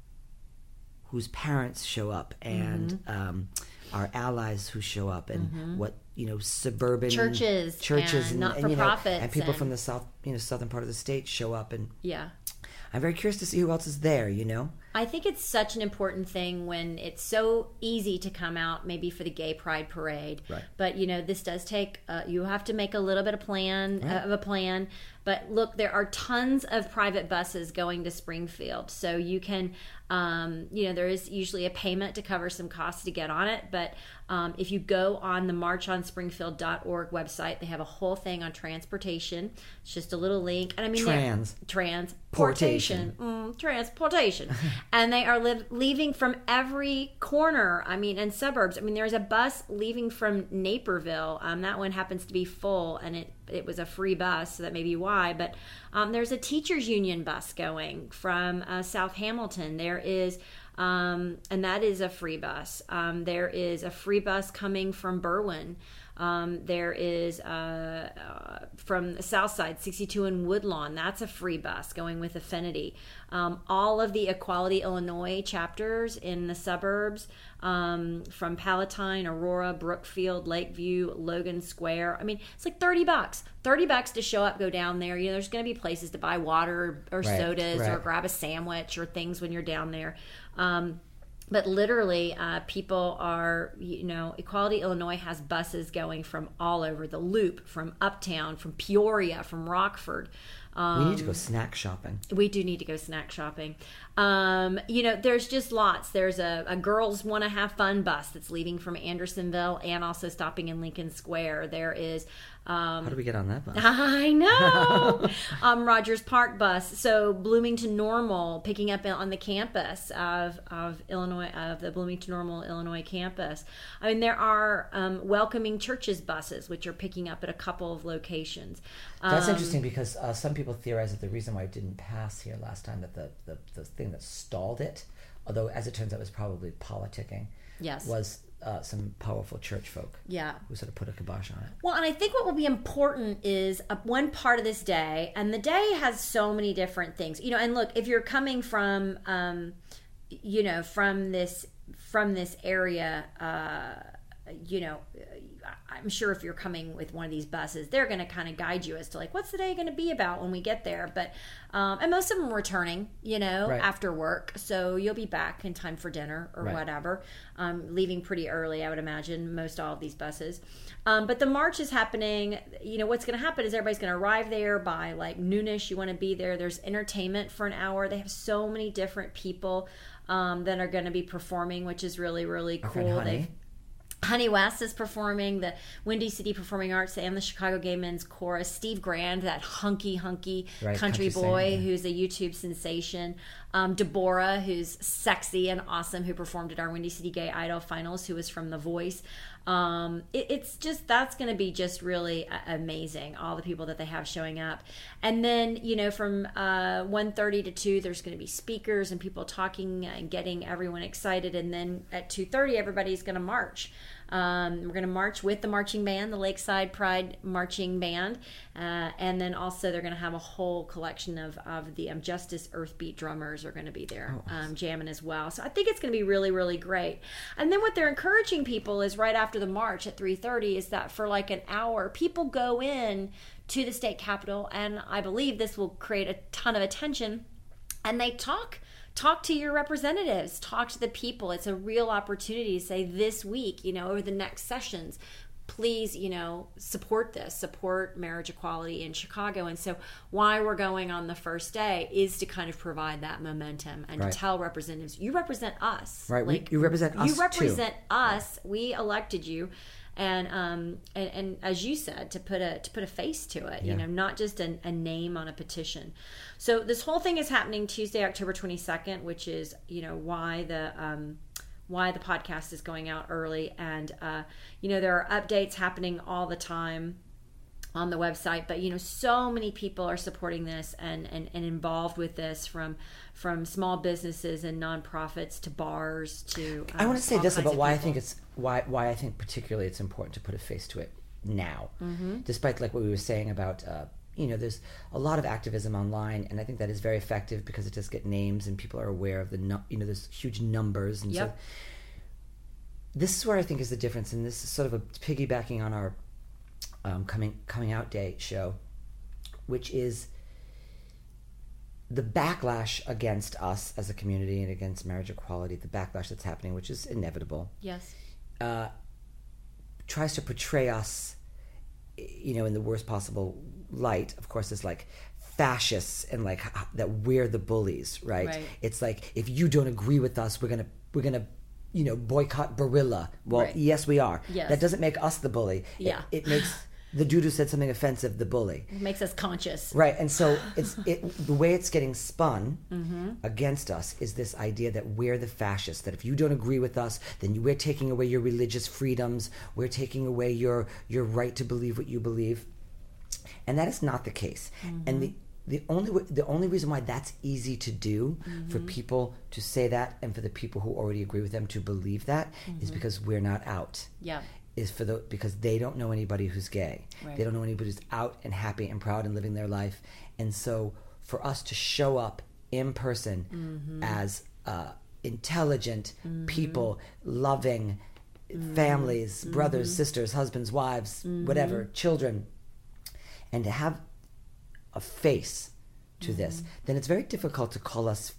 whose parents show up and Mhm. um, our allies who show up and Mhm. what, you know, suburban Churches churches and and, and, you know, not-for-profits and people and- from the south, you know, southern part of the state show up. And Yeah. I'm very curious to see who else is there, you know? I think it's such an important thing when it's so easy to come out maybe for the gay pride parade. Right. But, you know, this does take, uh, you have to make a little bit of plan, Right. uh, of a plan. But look, there are tons of private buses going to Springfield. So you can, um, you know, there is usually a payment to cover some costs to get on it. But um, if you go on the march on springfield dot org website, they have a whole thing on transportation. It's just a little link. And I mean, they're- Trans. transportation. Mm, transportation. And they are li- leaving from every corner, I mean, and suburbs. I mean, there's a bus leaving from Naperville. Um, that one happens to be full, and it it was a free bus, so that may be why. But um, there's a teachers union bus going from uh, South Hamilton. There is, um, and that is a free bus. Um, there is a free bus coming from Berwyn. Um, there is uh, uh, from the south side, sixty-two in Woodlawn. That's a free bus going with Affinity. Um, all of the Equality Illinois chapters in the suburbs, um, from Palatine, Aurora, Brookfield, Lakeview, Logan Square. I mean, it's like thirty bucks. thirty bucks to show up, go down there. You know, there's going to be places to buy water or, or Right, sodas or right. grab a sandwich or things when you're down there. Um, But literally, uh, people are, you know, Equality Illinois has buses going from all over the Loop, from Uptown, from Peoria, from Rockford. Um, we need to go snack shopping. We do need to go snack shopping. Um, you know, there's just lots. There's a, a girls want to have fun bus that's leaving from Andersonville and also stopping in Lincoln Square. There is. Um, How do we get on that bus? I know. um, Rogers Park bus. So Bloomington Normal picking up on the campus of, of Illinois, of the Bloomington Normal Illinois campus. I mean, there are um, Welcoming Churches buses, which are picking up at a couple of locations. That's Um, interesting because uh, some people theorize that the reason why it didn't pass here last time, that the, the, the thing that stalled it, although as it turns out it was probably politicking, Yes. was uh, some powerful church folk Yeah. who sort of put a kibosh on it. Well, and I think what will be important is uh, one part of this day, and the day has so many different things. You know, and look, if you're coming from, um, you know, from this from this area, uh, you know, I'm sure if you're coming with one of these buses, they're going to kind of guide you as to like, what's the day going to be about when we get there? But, um, and most of them are returning, you know, Right. after work. So you'll be back in time for dinner or Right. whatever. Um, leaving pretty early, I would imagine, most all of these buses. Um, but the march is happening. You know, what's going to happen is everybody's going to arrive there by like noonish. You want to be there. There's entertainment for an hour. They have so many different people um, that are going to be performing, which is really, really Our cool. friend Honey. They've Honey West is performing, the Windy City Performing Arts and the Chicago Gay Men's Chorus. Steve Grand, that hunky, hunky Right, country, country boy singer, yeah. who's a YouTube sensation. Um, Deborah, who's sexy and awesome, who performed at our Windy City Gay Idol finals, who was from The Voice. Um, it, it's just, that's going to be just really a- amazing, all the people that they have showing up. And then, you know, from uh, one thirty to two, there's going to be speakers and people talking and getting everyone excited. And then at two thirty, everybody's going to march. Um, we're going to march with the marching band, the Lakeside Pride Marching Band. Uh, and then also they're going to have a whole collection of, of the um, Justice Earthbeat drummers are going to be there um, jamming as well. So I think it's going to be really, really great. And then what they're encouraging people is right after the march at three thirty is that for like an hour, people go in to the state capitol, and I believe this will create a ton of attention, and they talk talk to your representatives, talk to the people. It's a real opportunity to say this week, you know, over the next sessions, please, you know, support this, support marriage equality in Chicago. And so why we're going on the first day is to kind of provide that momentum and Right. to tell representatives, you represent us. Right, we- you represent us, You too. represent us. We elected you. And um and, and as you said, to put a to put a face to it, Yeah. you know, not just a, a name on a petition. So this whole thing is happening Tuesday, October twenty-second, which is, you know, why the um why the podcast is going out early. And uh, you know, there are updates happening all the time on the website. But you know, so many people are supporting this and, and, and involved with this, from from small businesses and nonprofits to bars to. Um, I want to say all this kinds about of why I people. think it's why why I think particularly it's important to put a face to it now, Mhm. despite like what we were saying about. Uh, you know, there's a lot of activism online, and I think that is very effective because it does get names and people are aware of the, nu- you know, there's huge numbers. And Yep. so this is where I think is the difference, and this is sort of a piggybacking on our um, coming coming out day show, which is the backlash against us as a community and against marriage equality, the backlash that's happening, which is inevitable. Yes. Uh, tries to portray us, you know, in the worst possible light, of course, as like fascists and like h- that we're the bullies, right? Right. It's like, if you don't agree with us, we're gonna we're gonna you know boycott Barilla. Well, Right. yes, we are. Yes. That doesn't make us the bully. Yeah. It, it makes the dude who said something offensive the bully. It makes us conscious. Right, and so it's it the way it's getting spun Mhm. against us is this idea that we're the fascists, that if you don't agree with us, then you, we're taking away your religious freedoms, we're taking away your your right to believe what you believe, and that is not the case. And the the only w- the only reason why that's easy to do for Mhm. people to say that, and for the people who already agree with them to believe that, is Mhm. because we're not out. Yeah. Is for the because they don't know anybody who's gay. Right. They don't know anybody who's out and happy and proud and living their life. And so for us to show up in person Mhm. as uh, intelligent Mhm. people, loving Mhm. families, brothers, Mhm. sisters, husbands, wives, Mhm. whatever, children, and to have a face to this, then it's very difficult to call us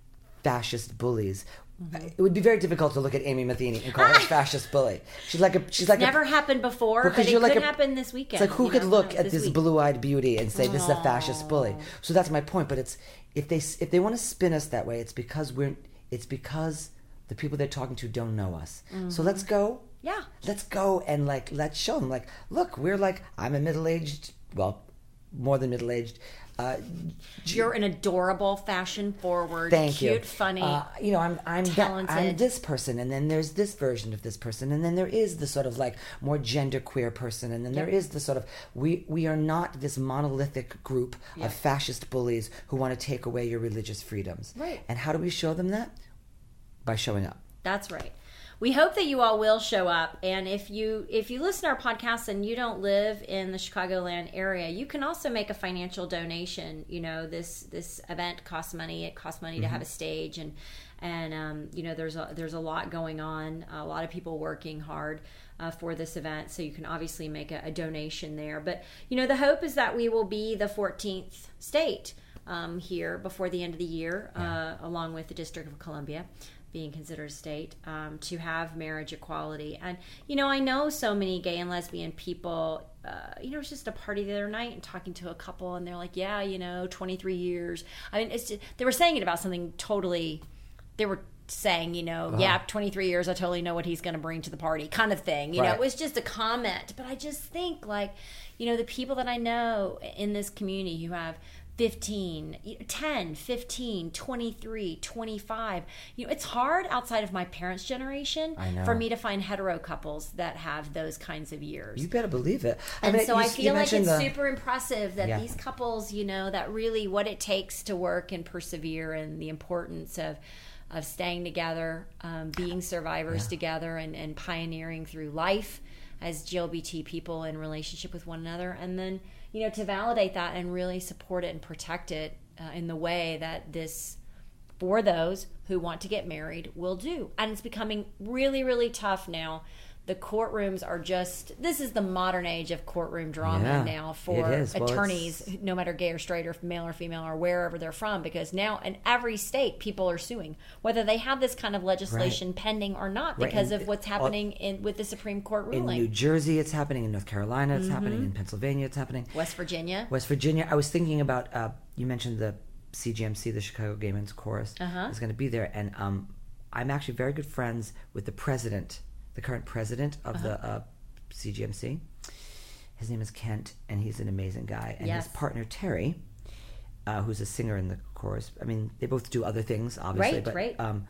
fascist bullies. It would be very difficult to look at Amy Matheny and call her a fascist bully. She's like a she's like Never a, happened before, because but it you're could like a- happen this weekend. It's like, who you could know, look at this this week. blue-eyed beauty and say this is a fascist bully? Aw. So that's my point. But it's if they if they want to spin us that way, it's because we're it's because the people they're talking to don't know us. So Mhm. let's go. Yeah. Let's go and like let's show them like, look, we're like I'm a middle-aged, well, more than middle-aged. Uh, You're an adorable, fashion-forward, Thank cute, you. funny. Uh, you know, I'm I'm that, talented. I'm this person, and then there's this version of this person, and then there is the sort of like more genderqueer person, and then there Yep. is the sort of we we are not this monolithic group Yep. of fascist bullies who want to take away your religious freedoms. Right. And how do we show them that? By showing up. That's right. We hope that you all will show up, and if you if you listen to our podcast and you don't live in the Chicagoland area, you can also make a financial donation. You know, this this event costs money. It costs money to have a stage, and and um, you know there's a there's a lot going on. A lot of people working hard uh, for this event, so you can obviously make a, a donation there. But you know, the hope is that we will be the fourteenth state um, here before the end of the year, uh, along with the District of Columbia being considered a state, um, to have marriage equality. And, you know, I know so many gay and lesbian people, uh, you know, it was just a party the other night and talking to a couple, and they're like, yeah, you know, twenty-three years. I mean, it's just, they were saying it about something totally, they were saying, you know, Uh-huh. yeah, twenty-three years, I totally know what he's going to bring to the party, kind of thing. You know, Right. it was just a comment. But I just think, like, you know, the people that I know in this community who have fifteen, ten, fifteen, twenty-three, twenty-five. You know, it's hard outside of my parents' generation I know. for me to find hetero couples that have those kinds of years. You better believe it. And mean, so you- I you feel like mentioned it's the- super impressive that Yeah. these couples, you know, that really what it takes to work and persevere, and the importance of of staying together, um, being survivors Yeah. together, and, and pioneering through life as G L B T people in relationship with one another. And then, you know, to validate that and really support it and protect it uh, in the way that this, for those who want to get married, will do. And it's becoming really, really tough now. The courtrooms are just, this is the modern age of courtroom drama Yeah, now for it is. Well, attorneys, no matter gay or straight or male or female or wherever they're from, because now in every state people are suing, whether they have this kind of legislation Right. pending or not, Right, because and of what's all- happening in with the Supreme Court In ruling. New Jersey, it's happening. In North Carolina, it's Mhm. happening. In Pennsylvania, it's happening. West Virginia. West Virginia. I was thinking about, uh, you mentioned the C G M C, the Chicago Gay Men's Chorus, Uh-huh. is going to be there. And um, I'm actually very good friends with the president, the current president of Uh-huh. the uh, C G M C. His name is Kent, and he's an amazing guy. And Yes. his partner, Terry, uh, who's a singer in the chorus. I mean, they both do other things, obviously. Right, but, right. Um,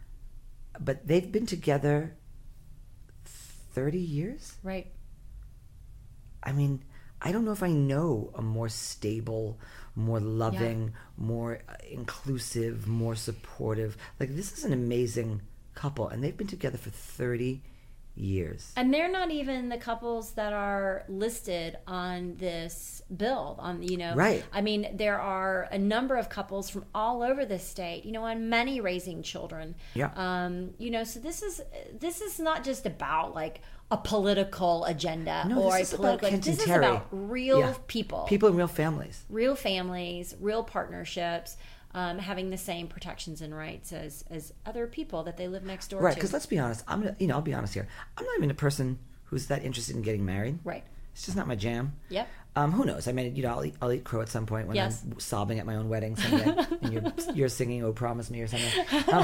but they've been together thirty years. Right. I mean, I don't know if I know a more stable, more loving, yeah. more inclusive, more supportive. Like, this is an amazing couple, and they've been together for thirty years. And they're not even the couples that are listed on this bill. On you know, right? I mean, there are a number of couples from all over the state. You know, and many raising children. Yeah. Um. You know, so this is this is not just about like a political agenda no, or this a is about political. Kent and This is Terry. about real yeah. people, people in real families, real families, real partnerships. Um, having the same protections and rights as, as other people that they live next door right, to. Right, because let's be honest. I'm gonna, you know, I'll be honest here. I'm not even a person who's that interested in getting married. Right. It's just not my jam. Yep. Um, who knows? I mean, you know, I'll eat, I'll eat crow at some point when yes. I'm sobbing at my own wedding someday, and you're you're singing "Oh, Promise Me" or something. Um,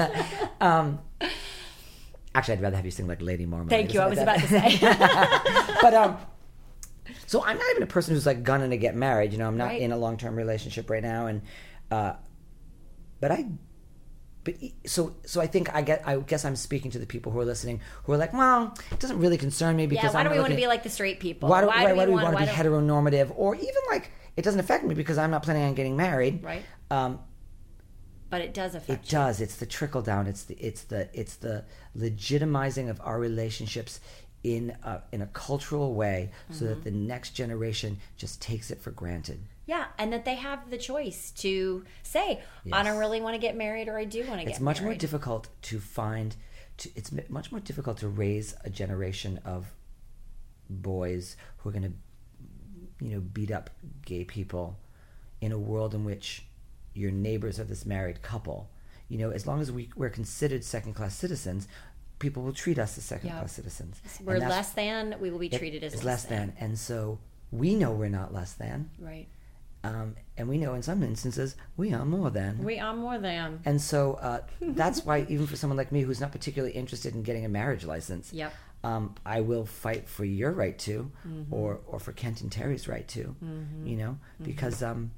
um, actually, I'd rather have you sing like Lady Marmalade. Thank you. I was like about to say. But um. So I'm not even a person who's like gunning to get married. You know, I'm not right. in a long-term relationship right now, and uh, but I, but so so I think I get I guess I'm speaking to the people who are listening who are like, well, it doesn't really concern me because yeah, why I'm do we not want to looking, be like the straight people? Why do, why why, do we, why do we want, want to be heteronormative, or even like it doesn't affect me because I'm not planning on getting married, right? Um, but it does affect. It you. does. It's the trickle down. It's the it's the it's the legitimizing of our relationships in a, in a cultural way, mm-hmm. so that the next generation just takes it for granted. Yeah, and that they have the choice to say, yes. I don't really want to get married, or I do want to get married. It's much more difficult to find. To, it's much more difficult to raise a generation of boys who are going to, you know, beat up gay people in a world in which your neighbors are this married couple. You know, as long as we, we're considered second-class citizens, people will treat us as second-class yeah. citizens. We're less than, we will be treated as less, less than. than. And so we know we're not less than. Right. Um, and we know in some instances we are more than. We are more than. And so uh, that's why even for someone like me who's not particularly interested in getting a marriage license, yep. um, I will fight for your right to, mm-hmm. or, or for Kent and Terry's right to, mm-hmm. you know, mm-hmm. because um,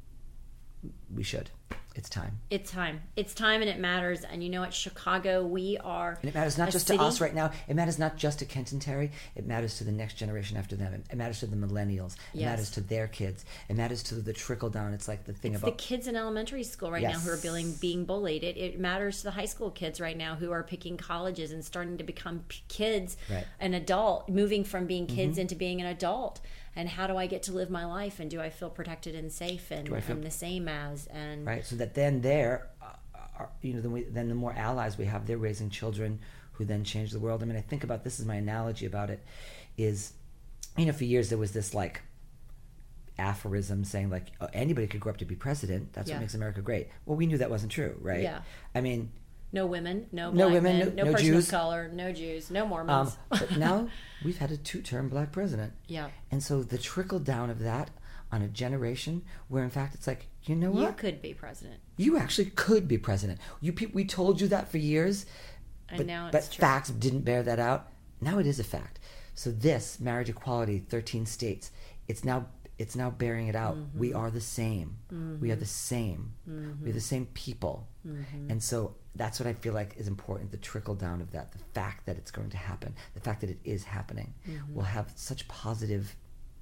we should. It's time. It's time. It's time, and it matters. And you know what, Chicago, we are. And it matters not just city. to us right now. It matters not just to Kent and Terry. It matters to the next generation after them. It matters to the millennials. It yes. matters to their kids. It matters to the trickle down. It's like the thing it's about the kids in elementary school right yes. now who are being being bullied. It, it matters to the high school kids right now who are picking colleges and starting to become p- kids, right. an adult, moving from being kids mm-hmm. into being an adult. And how do I get to live my life? And do I feel protected and safe and, feel, and the same as? And right, so that then there, uh, are, you know, then, we, then the more allies we have, they're raising children who then change the world. I mean, I think about this is my analogy about it, is, you know, for years there was this like aphorism saying like oh, anybody could grow up to be president. That's yeah. what makes America great. Well, we knew that wasn't true, right? Yeah. I mean. No women, no no black women, men, no, no, no person Jews. of color, no Jews, no Mormons. Um, but now we've had a two-term black president. Yeah. And so the trickle down of that on a generation where in fact it's like, you know what? You could be president. You actually could be president. You pe- we told you that for years. And but, now it's but true. Facts didn't bear that out. Now it is a fact. So this marriage equality, thirteen states, it's now it's now bearing it out. Mm-hmm. We are the same. Mm-hmm. We are the same. Mm-hmm. We're the same people. Mm-hmm. And so that's what I feel like is important, the trickle down of that, the fact that it's going to happen, the fact that it is happening mm-hmm. will have such positive.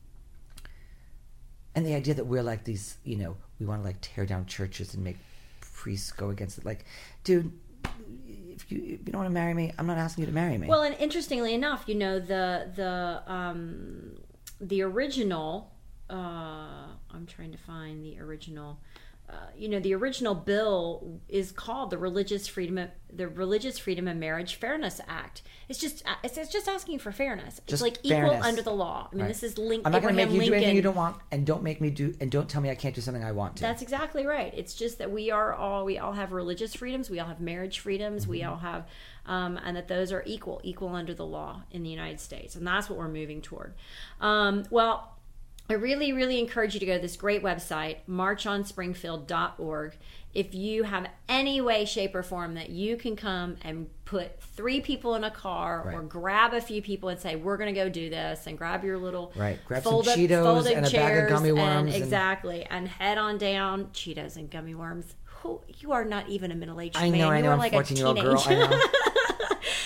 And the idea that we're like these, you know, we want to like tear down churches and make priests go against it. Like, dude, if you if you don't want to marry me, I'm not asking you to marry me. Well, and interestingly enough, you know, the the um, the original. Uh, I'm trying to find the original. Uh, you know, the original bill is called the Religious Freedom of, the Religious Freedom and Marriage Fairness Act. It's just it's, it's just asking for fairness. It's just like fairness. equal under the law. I mean, right. this is Link, I'm not Abraham going to make you Lincoln. do anything you don't want, and don't make me do, and don't tell me I can't do something I want to. That's exactly right. It's just that we are all we all have religious freedoms. We all have marriage freedoms. Mm-hmm. We all have, um, and that those are equal, equal under the law in the United States, and that's what we're moving toward. Um, well. I really, really encourage you to go to this great website, march on springfield dot org. If you have any way, shape, or form that you can come and put three people in a car right. or grab a few people and say, we're going to go do this, and grab your little right. grab fold some up, Cheetos folding and a chairs bag of gummy worms. And, and... Exactly. And head on down. Cheetos and gummy worms. Who, you are not even a middle-aged I man. know, I you know. are I'm like a fourteen-year-old a girl. I know.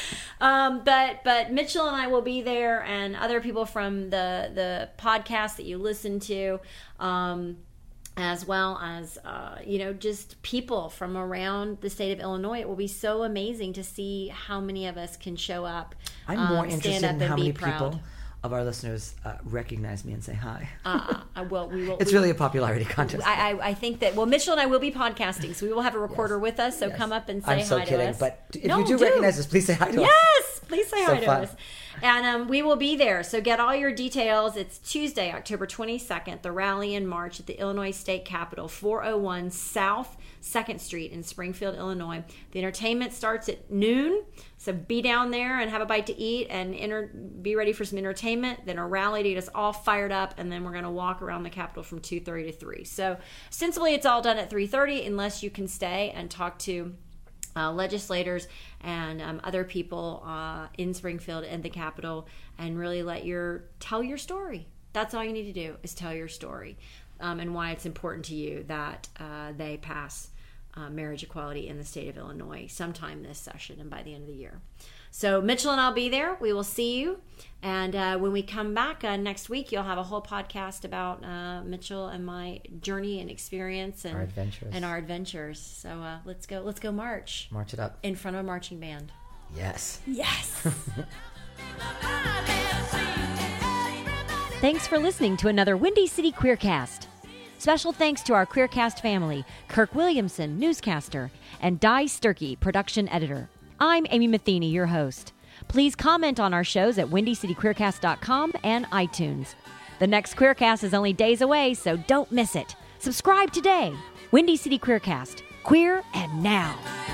Um, but but Mitchell and I will be there, and other people from the the podcast that you listen to, um, as well as uh, you know, just people from around the state of Illinois. It will be so amazing to see how many of us can show up. I'm um, more interested in how many proud. people of our listeners uh, recognize me and say hi. Uh, uh, well, we will. It's we, really a popularity contest. I, I, I think that. Well, Mitchell and I will be podcasting, so we will have a recorder yes. with us. So yes. come up and say I'm so hi kidding, to us. But if no, you do, do recognize us, please say hi to yes, us. Yes, please say so hi to fun. us. And um, we will be there. So get all your details. It's Tuesday, October twenty-second, the rally and march at the Illinois State Capitol, four oh one South second Street in Springfield, Illinois. The entertainment starts at noon. So be down there and have a bite to eat and enter, be ready for some entertainment. Then a rally to get us all fired up. And then we're going to walk around the Capitol from two thirty to three. So ostensibly it's all done at three thirty unless you can stay and talk to Uh, legislators and um, other people uh, in Springfield and the Capitol, and really let your tell your story. That's all you need to do is tell your story, um, and why it's important to you that uh, they pass uh, marriage equality in the state of Illinois sometime this session and by the end of the year. So Mitchell and I'll be there. We will see you. And uh, when we come back uh, next week, you'll have a whole podcast about uh, Mitchell and my journey and experience and our adventures. And our adventures. So uh, let's go. Let's go march. March it up in front of a marching band. Yes. Yes. Thanks for listening to another Windy City Queercast. Special thanks to our Queercast family, Kirk Williamson, newscaster, and Di Sturkey, production editor. I'm Amy Matheny, your host. Please comment on our shows at windy city queercast dot com and iTunes. The next Queercast is only days away, so don't miss it. Subscribe today. Windy City Queercast. Queer and now.